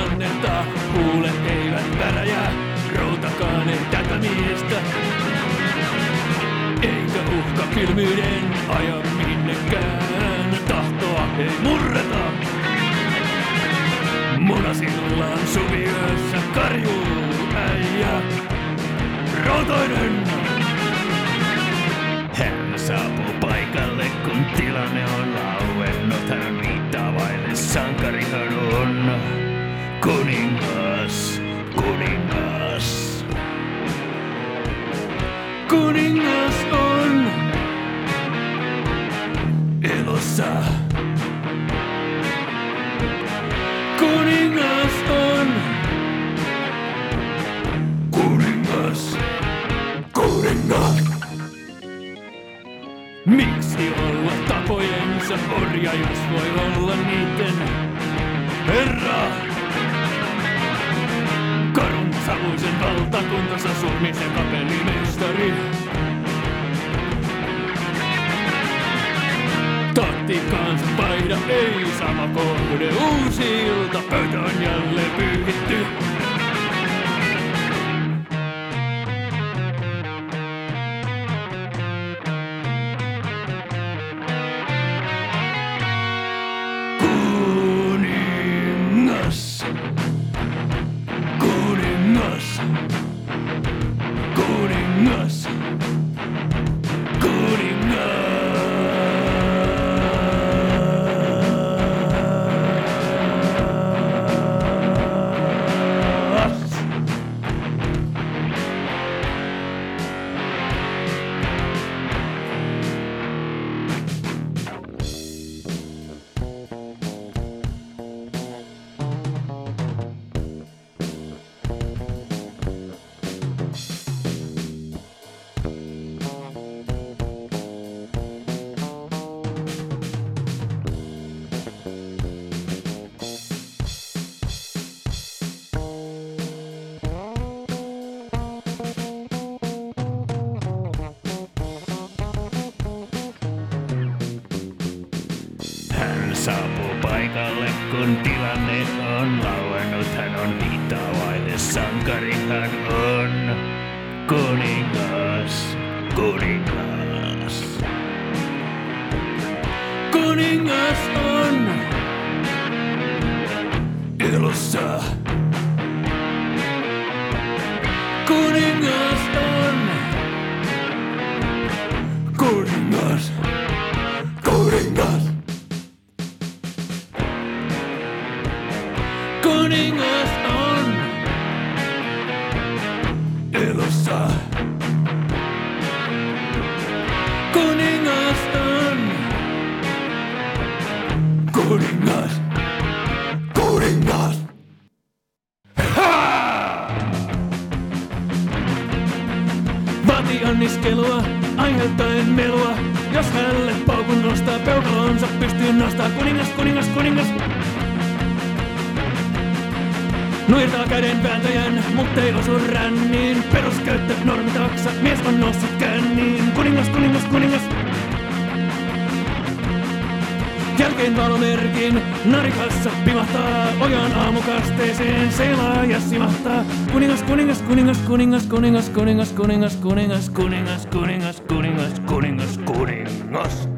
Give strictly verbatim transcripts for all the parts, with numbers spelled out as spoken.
kannetta. Huulet eivät väräjää, routakaan ei tätä miestä. Eikä uhka kylmyyden aja minnekään. Tahtoa ei murreta. Munasillaan suviyössä karjuu äijä. Rautoinen! Hän saapuu paikalle, kun tilanne on lauennut. Hän viittaa vaille, sankarihan on kuningas, kuningas. Kuningas on elossa. Kuningas on kuningas, kuningas. Miksi olla tapojensa orja, jos voi olla niiden herra? Karun savuisen valtakuntansa surmisen kapellimestari. Taktiikkaansa paida ei sama kohde. Uusi ilta, pöytä on jälleen pyyhitty. Kuningas, kuningas, kuningas, kuningas. Hän saapuu paikalle, kun tilanne on lauennut. Hän on viittaa vaille, sankari hän on kuningas, kuningas. Kuningas on elossa. Kuningas on kuningas, kuningas. Kuningas on elossa. Kuningas on kuningas, kuningas. Vaatii anniskelua, aiheuttaen melua. Jos hälle paukun nostaa, peukalonsa pystyyn nostaa. Kuningas, kuningas, kuningas. Nuirtaa käden vääntäjän, muttei osu ränniin. Peruskäyttö, normitaksa, mies on noussut känniin. Kuningas, kuningas, kuningas. Jälkeen valomerkin, narikassa pimahtaa. Ojan aamukasteeseen seilaa ja simahtaa. Kuningas, kuningas, kuningas, kuningas, kuningas, kuningas, kuningas, kuningas, kuningas, kuningas, kuningas, kuningas, kuningas.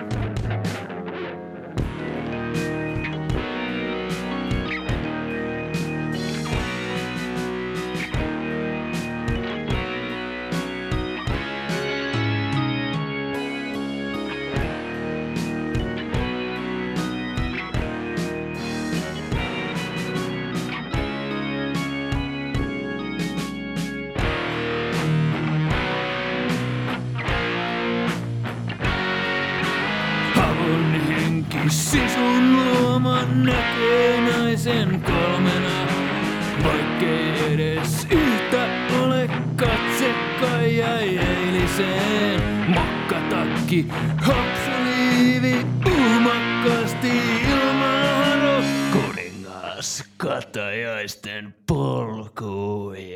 Sisun luoma näkee naisen kolmena, vaikkei edes yhtä ole katse kai jäi eiliseen. Mokkatakki, hapsuliivi, uhmakkaasti ilmaharo, kuningas katajaisten polkuihin.